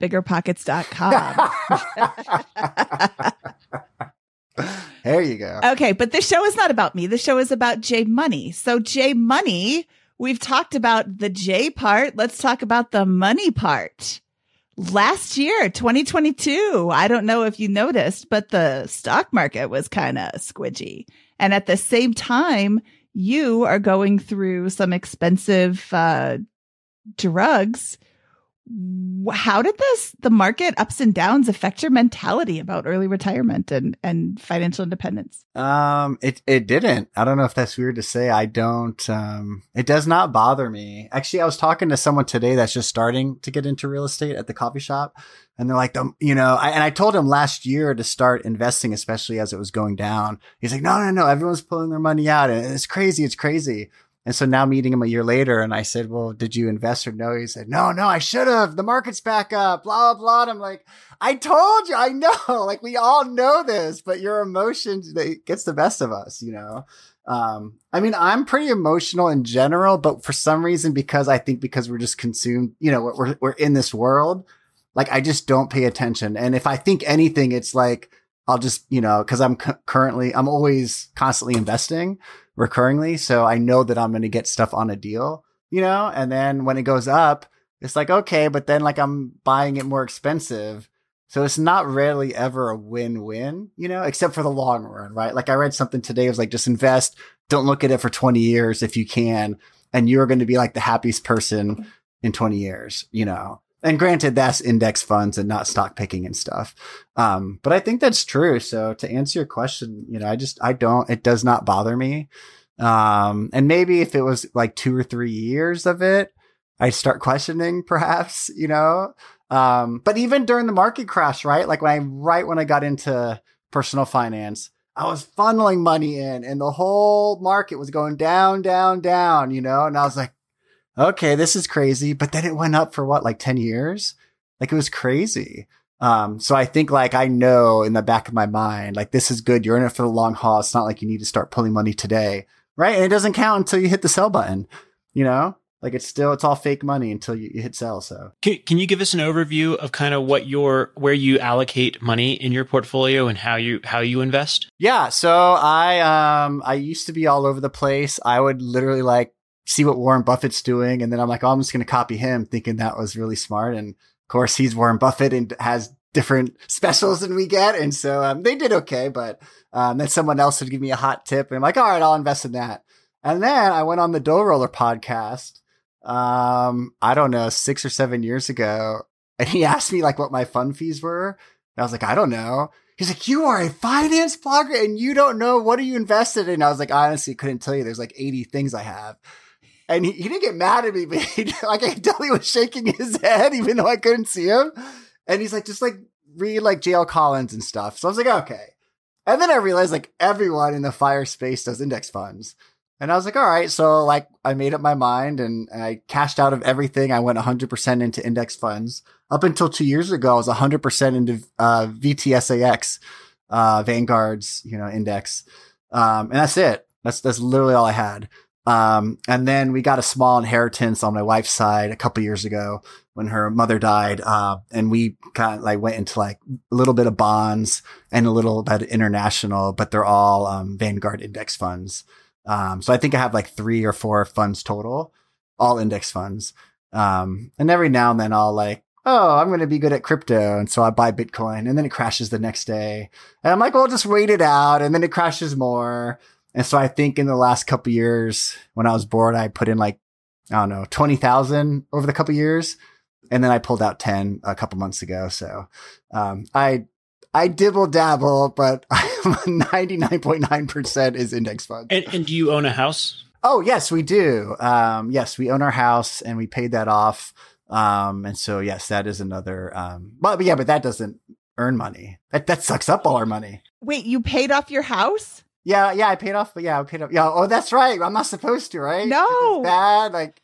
scott@biggerpockets.com. There you go. Okay. But this show is not about me. The show is about J Money. So J Money, we've talked about the J part. Let's talk about the money part. Last year, 2022, I don't know if you noticed, but the stock market was kind of squidgy. And at the same time, you are going through some expensive drugs. How did the market ups and downs affect your mentality about early retirement and financial independence? It didn't. I don't know if that's weird to say. I don't, it does not bother me. Actually, I was talking to someone today that's just starting to get into real estate at the coffee shop. And they're like, I told him last year to start investing, especially as it was going down. He's like, no, everyone's pulling their money out and it's crazy. And so now meeting him a year later, and I said, well, did you invest or no? He said, no, I should have. The market's back up, blah, blah, blah. And I'm like, I told you, I know, like we all know this, but your emotions, it gets the best of us, I mean, I'm pretty emotional in general, but for some reason, because we're just consumed, we're in this world, like I just don't pay attention. And if I think anything, it's like, I'll just, cause I'm always constantly investing recurringly. So I know that I'm going to get stuff on a deal, and then when it goes up, it's like, okay, but then like I'm buying it more expensive. So it's not really ever a win-win, except for the long run, right? Like I read something today, it was like, just invest, don't look at it for 20 years if you can. And you're going to be like the happiest person in 20 years, And granted, that's index funds and not stock picking and stuff. But I think that's true. So to answer your question, it does not bother me. And maybe if it was like 2 or 3 years of it, I'd start questioning perhaps, but even during the market crash, right? Like when I got into personal finance, I was funneling money in and the whole market was going down, down, down, and I was like, okay, this is crazy. But then it went up for like 10 years? Like it was crazy. So I think like I know in the back of my mind, like this is good. You're in it for the long haul. It's not like you need to start pulling money today. Right. And it doesn't count until you hit the sell button, like it's all fake money until you hit sell. So can you give us an overview of kind of where you allocate money in your portfolio and how you invest? Yeah. So I used to be all over the place. I would literally like see what Warren Buffett's doing. And then I'm like, oh, I'm just going to copy him, thinking that was really smart. And of course he's Warren Buffett and has different specials than we get. And so they did okay. But then someone else would give me a hot tip and I'm like, all right, I'll invest in that. And then I went on the Dough Roller podcast. I don't know, 6 or 7 years ago. And he asked me like what my fund fees were. And I was like, I don't know. He's like, you are a finance blogger and you don't know, what are you invested in? And I was like, I honestly couldn't tell you. There's like 80 things I have. And he didn't get mad at me, but I could tell he was shaking his head, even though I couldn't see him. And he's like, just like read like J.L. Collins and stuff. So I was like, okay. And then I realized like everyone in the FIRE space does index funds. And I was like, all right. So like I made up my mind and I cashed out of everything. I went 100% into index funds. Up until 2 years ago, I was 100% into VTSAX, Vanguard's, index. And that's it. That's literally all I had. And then we got a small inheritance on my wife's side a couple years ago when her mother died. And we kind of like went into like a little bit of bonds and a little bit of international, but they're all, Vanguard index funds. So I think I have like 3 or 4 funds total, all index funds. And every now and then I'll like, oh, I'm going to be good at crypto. And so I buy Bitcoin and then it crashes the next day. And I'm like, well, just wait it out. And then it crashes more. And so I think in the last couple of years when I was bored, I put in like, I don't know, 20,000 over the couple of years. And then I pulled out 10 a couple months ago. So, I dibble dabble, but 99.9% is index funds. And do you own a house? Oh, yes, we do. Yes, we own our house and we paid that off. And so, yes, that is another, but that doesn't earn money. That sucks up all our money. Wait, you paid off your house? Yeah, I paid off. Yeah, I paid off. Yeah. Oh, that's right. I'm not supposed to, right? No. It's bad. Like,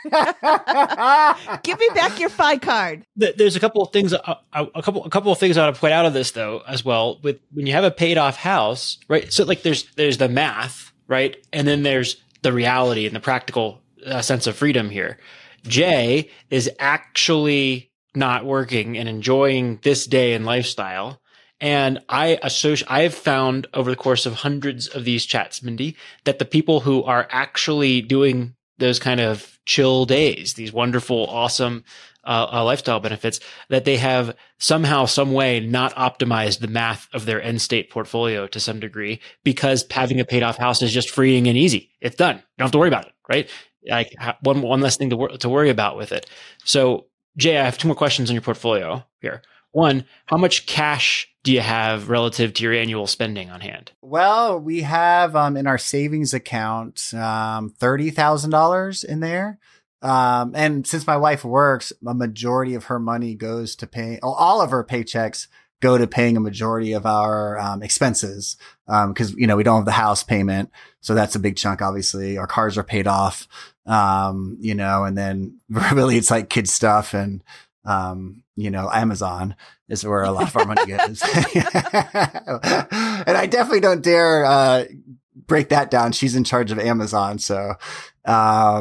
give me back your FI card. There's a couple of things, a couple of things I want to point out of this though, as well. With when you have a paid off house, right? So like there's the math, right? And then there's the reality and the practical sense of freedom here. Jay is actually not working and enjoying this day and lifestyle. And I have found over the course of hundreds of these chats, Mindy, that the people who are actually doing those kind of chill days, these wonderful, awesome lifestyle benefits, that they have somehow, some way not optimized the math of their end state portfolio to some degree, because having a paid off house is just freeing and easy. It's done. You don't have to worry about it, right? Like one less thing to worry about with it. So Jay, I have 2 more questions on your portfolio here. One, how much cash do you have relative to your annual spending on hand? Well, we have in our savings account $30,000 in there. And since my wife works, a majority of her money goes to pay, all of her paychecks go to paying a majority of our expenses. Because, we don't have the house payment. So that's a big chunk, obviously. Our cars are paid off, and then really it's like kid stuff and, Amazon is where a lot of our money goes. And I definitely don't dare, break that down. She's in charge of Amazon. So, I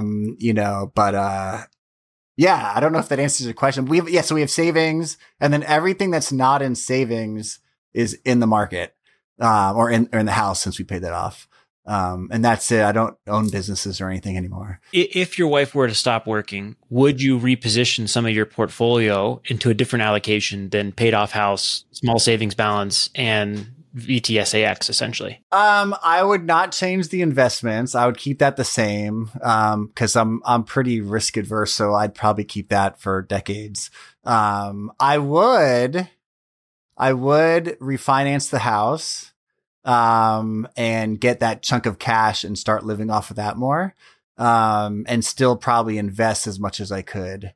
don't know if that answers your question. So we have savings, and then everything that's not in savings is in the market, or in the house since we paid that off. And that's it. I don't own businesses or anything anymore. If your wife were to stop working, would you reposition some of your portfolio into a different allocation than paid off house, small savings balance, and VTSAX essentially? I would not change the investments. I would keep that the same. Cause I'm pretty risk adverse. So I'd probably keep that for decades. I would refinance the house, and get that chunk of cash and start living off of that more. And still probably invest as much as I could.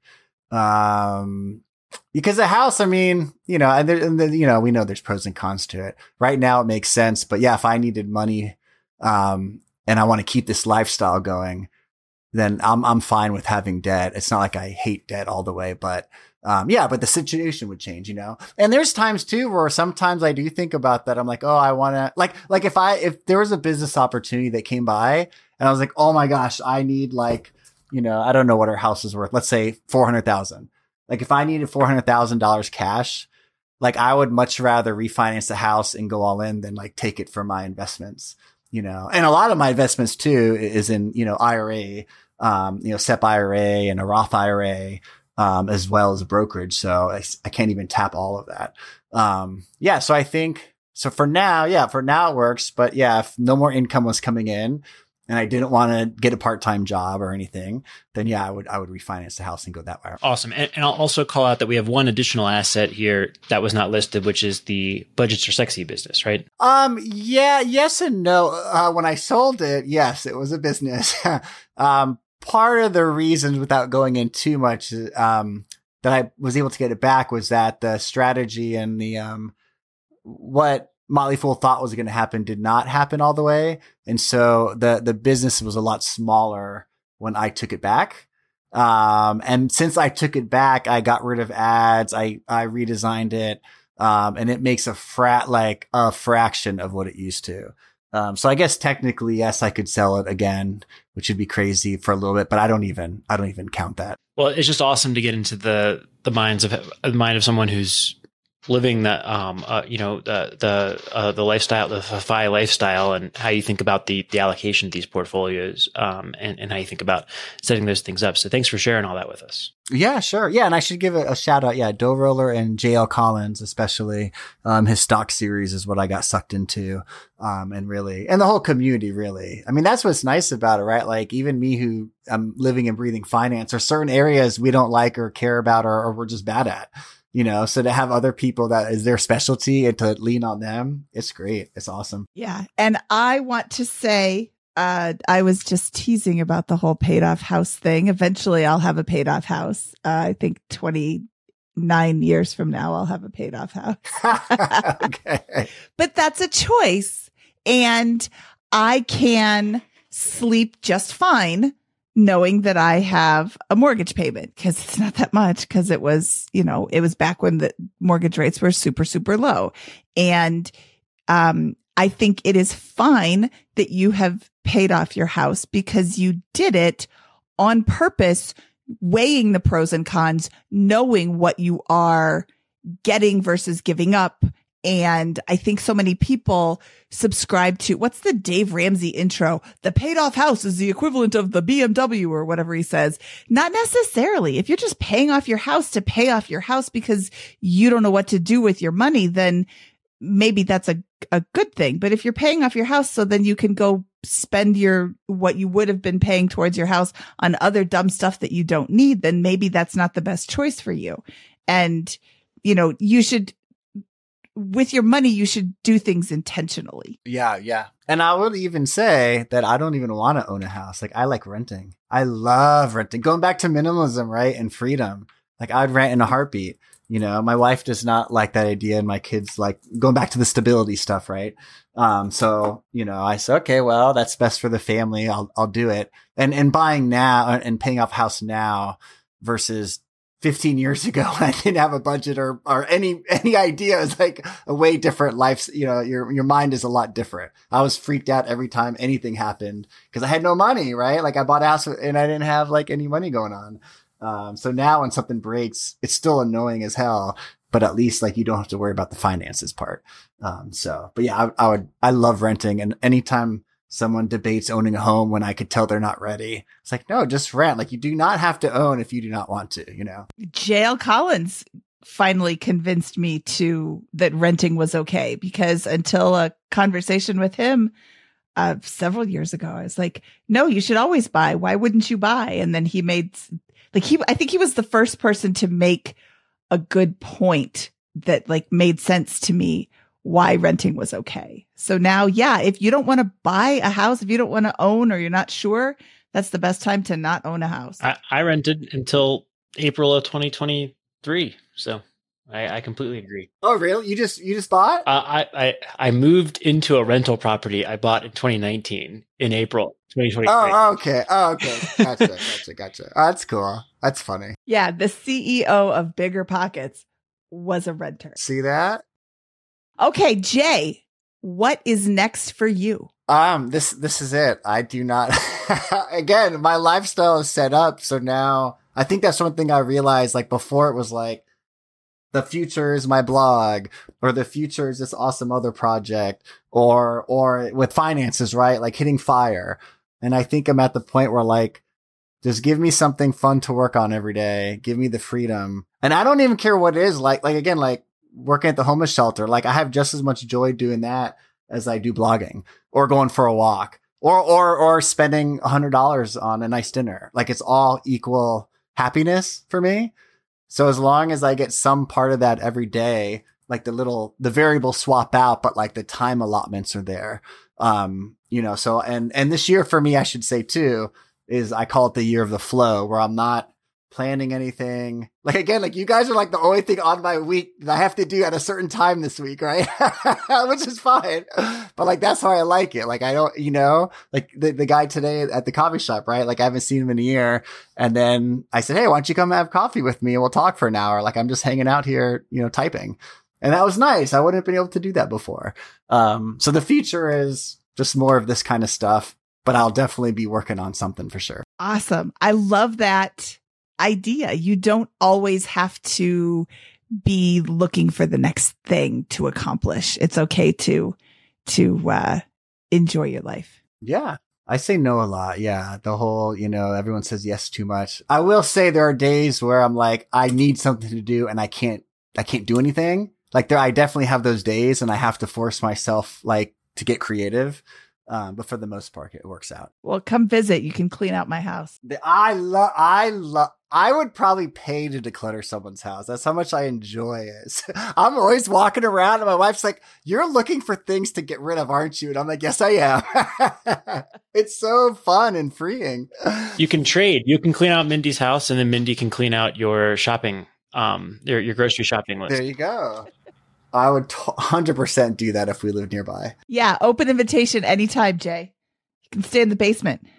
Because the house, we know there's pros and cons to it. Right now it makes sense, but yeah, if I needed money, and I want to keep this lifestyle going, then I'm fine with having debt. It's not like I hate debt all the way, but but the situation would change, and there's times too where sometimes I do think about that. I'm like, oh, I want to like if there was a business opportunity that came by and I was like, oh my gosh, I need I don't know what our house is worth. Let's say 400,000. Like if I needed $400,000 cash, like I would much rather refinance the house and go all in than like take it for my investments, and a lot of my investments too is in, IRA, SEP IRA and a Roth IRA, as well as a brokerage. So I can't even tap all of that. So I think, so for now it works, but yeah, if no more income was coming in and I didn't want to get a part-time job or anything, then yeah, I would refinance the house and go that way. Awesome. And I'll also call out that we have one additional asset here that was not listed, which is the Budgets Are Sexy business, right? Yes and no. When I sold it, yes, it was a business. Part of the reasons, without going in too much, that I was able to get it back was that the strategy and the, what Motley Fool thought was going to happen did not happen all the way. And so the business was a lot smaller when I took it back. And since I took it back, I got rid of ads. I redesigned it. And it makes a fraction of what it used to. So I guess technically, yes, I could sell it again which would be crazy for a little bit, but I don't even count that. Well, it's just awesome to get into the mind of someone who's living the lifestyle, the FI lifestyle, and how you think about the allocation of these portfolios, and how you think about setting those things up. So thanks for sharing all that with us. Yeah, sure. Yeah. And I should give a shout out. Yeah. Doe Roller and JL Collins, especially, his stock series is what I got sucked into. And the whole community really. I mean, that's what's nice about it, right? Like even me who I'm living and breathing finance, or certain areas we don't like or care about, or we're just bad at, so to have other people that is their specialty and to lean on them, it's great. It's awesome. Yeah. And I want to say, I was just teasing about the whole paid off house thing. Eventually I'll have a paid off house. I think 29 years from now, I'll have a paid off house. Okay. But that's a choice. And I can sleep just fine knowing that I have a mortgage payment, because it's not that much, because it was back when the mortgage rates were super, super low. And, I think it is fine that you have paid off your house because you did it on purpose, weighing the pros and cons, knowing what you are getting versus giving up. And I think so many people subscribe to, what's the Dave Ramsey intro? The paid off house is the equivalent of the BMW or whatever he says. Not necessarily. If you're just paying off your house to pay off your house because you don't know what to do with your money, then maybe that's a good thing. But if you're paying off your house so then you can go spend what you would have been paying towards your house on other dumb stuff that you don't need, then maybe that's not the best choice for you. And, you should, with your money, you should do things intentionally. Yeah. Yeah. And I would even say that I don't even want to own a house. Like I like renting. I love renting. Going back to minimalism, right? And freedom. Like I'd rent in a heartbeat. My wife does not like that idea, and my kids like going back to the stability stuff, right? So, I said, okay, well, that's best for the family. I'll do it. And buying now and paying off house now versus 15 years ago, I didn't have a budget or any idea. It's like a way different life. Your mind is a lot different. I was freaked out every time anything happened because I had no money, right? Like I bought a house and I didn't have like any money going on. So now when something breaks, it's still annoying as hell, but at least like you don't have to worry about the finances part. But yeah, I love renting, and anytime someone debates owning a home when I could tell they're not ready, it's like, no, just rent. Like you do not have to own if you do not want to, JL Collins finally convinced me that renting was okay, because until a conversation with him, several years ago, I was like, no, you should always buy. Why wouldn't you buy? And then he made I think he was the first person to make a good point that like made sense to me why renting was okay. So now, yeah, if you don't want to buy a house, if you don't want to own, or you're not sure, that's the best time to not own a house. I rented until April of 2023. So I completely agree. Oh, really? You just bought? I moved into a rental property I bought in 2019 in April 2023. Oh, okay. Gotcha. Oh, that's cool. That's funny. Yeah, the CEO of Bigger Pockets was a renter. See that? Okay, Jay, what is next for you? This is it. I do not. Again, my lifestyle is set up, so now I think that's one thing I realized. Like before, it was like, the future is my blog, or the future is this awesome other project, or with finances, right? Like hitting fire. And I think I'm at the point where like, just give me something fun to work on every day. Give me the freedom. And I don't even care what it is. Like again, like working at the homeless shelter. Like I have just as much joy doing that as I do blogging or going for a walk or spending $100 on a nice dinner. Like it's all equal happiness for me. So as long as I get some part of that every day, like the variables swap out, but like the time allotments are there. So, and this year for me, I should say too, is I call it the year of the flow, where I'm not planning anything. Like again, like you guys are like the only thing on my week that I have to do at a certain time this week, right? Which is fine. But like, that's how I like it. Like I don't, like the guy today at the coffee shop, right? Like I haven't seen him in a year. And then I said, hey, why don't you come have coffee with me and we'll talk for an hour? Like I'm just hanging out here, typing. And that was nice. I wouldn't have been able to do that before. So the future is just more of this kind of stuff. but I'll definitely be working on something for sure. Awesome. I love that idea. You don't always have to be looking for the next thing to accomplish. It's okay to enjoy your life. Yeah. I say no a lot. Yeah. The whole, everyone says yes too much. I will say there are days where I'm like, I need something to do and I can't do anything. Like I definitely have those days and I have to force myself like to get creative. But for the most part, it works out. Well, come visit. You can clean out my house. I would probably pay to declutter someone's house. That's how much I enjoy it. I'm always walking around and my wife's like, you're looking for things to get rid of, aren't you? And I'm like, yes, I am. It's so fun and freeing. You can trade. You can clean out Mindy's house and then Mindy can clean out your shopping, your grocery shopping list. There you go. I would 100% do that if we lived nearby. Yeah. Open invitation anytime, Jay. You can stay in the basement.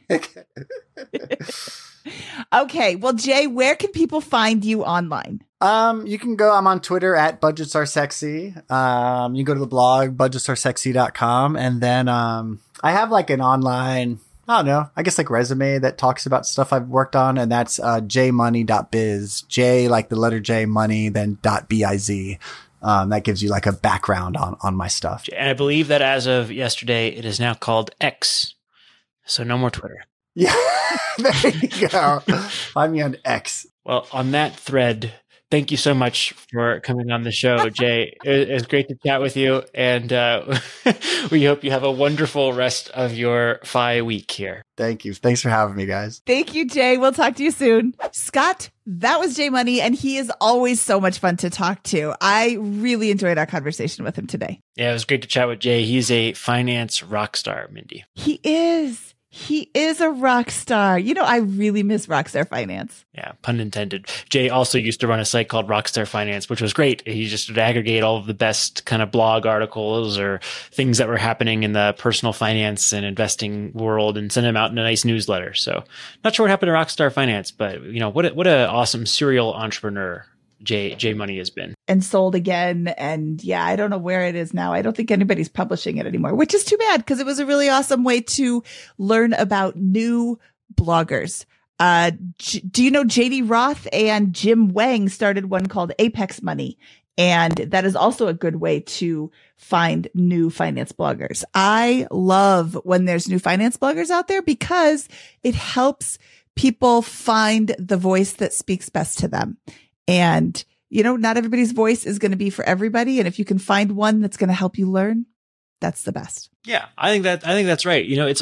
Okay. Well, Jay, where can people find you online? You can go, I'm on Twitter at Budgets Are Sexy. You can go to the blog, budgetsaresexy.com. And then, I have like an online, I don't know, I guess like resume that talks about stuff I've worked on. And that's, jmoney.biz, J like the letter J money, then .biz. That gives you like a background on my stuff. And I believe that as of yesterday, it is now called X. So no more Twitter. Yeah, there you go. Find me on X. Well, on that thread, thank you so much for coming on the show, Jay. It was great to chat with you. And we hope you have a wonderful rest of your FI week here. Thank you. Thanks for having me, guys. Thank you, Jay. We'll talk to you soon. Scott, that was Jay Money, and he is always so much fun to talk to. I really enjoyed our conversation with him today. Yeah, it was great to chat with Jay. He's a finance rock star, Mindy. He is. He is a rock star. I really miss Rockstar Finance. Yeah, pun intended. Jay also used to run a site called Rockstar Finance, which was great. He just would aggregate all of the best kind of blog articles or things that were happening in the personal finance and investing world and send them out in a nice newsletter. So not sure what happened to Rockstar Finance, but what an awesome serial entrepreneur Jay Money has been. And sold again. And yeah, I don't know where it is now. I don't think anybody's publishing it anymore, which is too bad because it was a really awesome way to learn about new bloggers. Do you know JD Roth and Jim Wang started one called Apex Money? And that is also a good way to find new finance bloggers. I love when there's new finance bloggers out there because it helps people find the voice that speaks best to them. And, not everybody's voice is going to be for everybody. And if you can find one that's going to help you learn, that's the best. Yeah, I think that's right.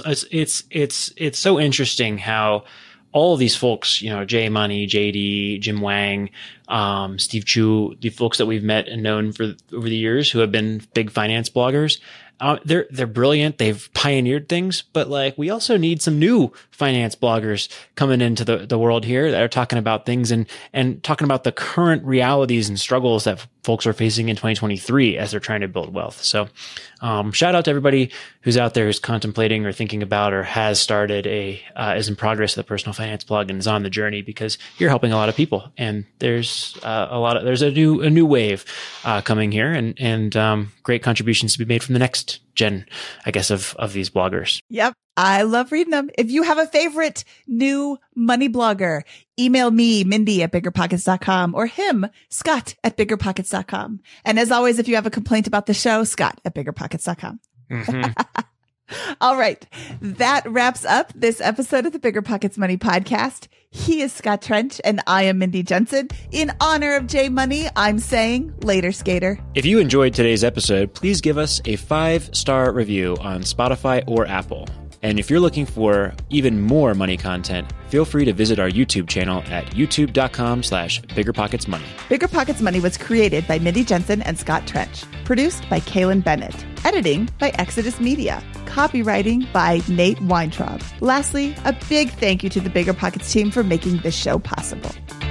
It's so interesting how all of these folks, Jay Money, JD, Jim Wang, Steve Chu, the folks that we've met and known for over the years who have been big finance bloggers. They're brilliant. They've pioneered things, but like we also need some new finance bloggers coming into the world here that are talking about things and talking about the current realities and struggles that folks are facing in 2023 as they're trying to build wealth. So, shout out to everybody who's out there who's contemplating or thinking about or has started is in progress with a personal finance blog and is on the journey because you're helping a lot of people. And there's there's a new wave coming here and great contributions to be made from the next gen, I guess, of these bloggers. Yep. I love reading them. If you have a favorite new money blogger, email me, Mindy at biggerpockets.com or him, Scott at biggerpockets.com. And as always, if you have a complaint about the show, Scott at biggerpockets.com. Mm-hmm. All right. That wraps up this episode of the Bigger Pockets Money podcast. He is Scott Trench and I am Mindy Jensen. In honor of Jay Money, I'm saying later, skater. If you enjoyed today's episode, please give us a 5-star review on Spotify or Apple. And if you're looking for even more money content, feel free to visit our YouTube channel at youtube.com/biggerpocketsmoney. Bigger Pockets Money was created by Mindy Jensen and Scott Trench. Produced by Kaylin Bennett. Editing by Exodus Media. Copywriting by Nate Weintraub. Lastly, a big thank you to the Bigger Pockets team for making this show possible.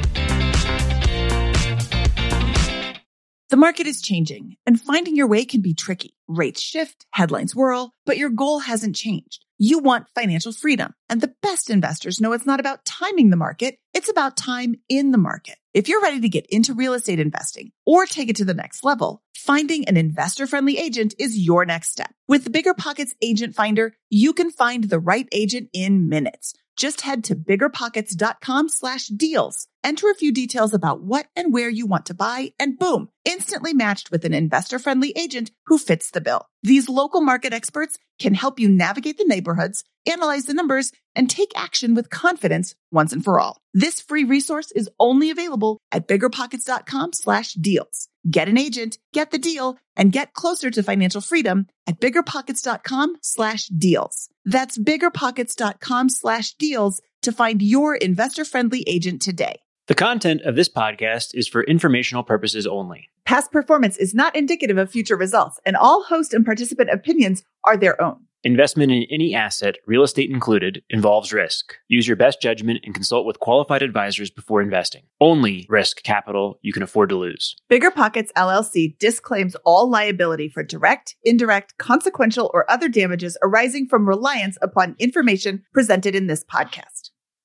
The market is changing, and finding your way can be tricky. Rates shift, headlines whirl, but your goal hasn't changed. You want financial freedom, and the best investors know it's not about timing the market, it's about time in the market. If you're ready to get into real estate investing or take it to the next level, Finding an investor-friendly agent is your next step. With BiggerPockets Agent Finder, you can find the right agent in minutes. Just head to biggerpockets.com/deals. Enter a few details about what and where you want to buy, and boom, instantly matched with an investor-friendly agent who fits the bill. These local market experts can help you navigate the neighborhoods, analyze the numbers, and take action with confidence once and for all. This free resource is only available at biggerpockets.com/deals. Get an agent, get the deal, and get closer to financial freedom at biggerpockets.com/deals. That's biggerpockets.com/deals to find your investor-friendly agent today. The content of this podcast is for informational purposes only. Past performance is not indicative of future results, and all host and participant opinions are their own. Investment in any asset, real estate included, involves risk. Use your best judgment and consult with qualified advisors before investing. Only risk capital you can afford to lose. BiggerPockets LLC disclaims all liability for direct, indirect, consequential, or other damages arising from reliance upon information presented in this podcast.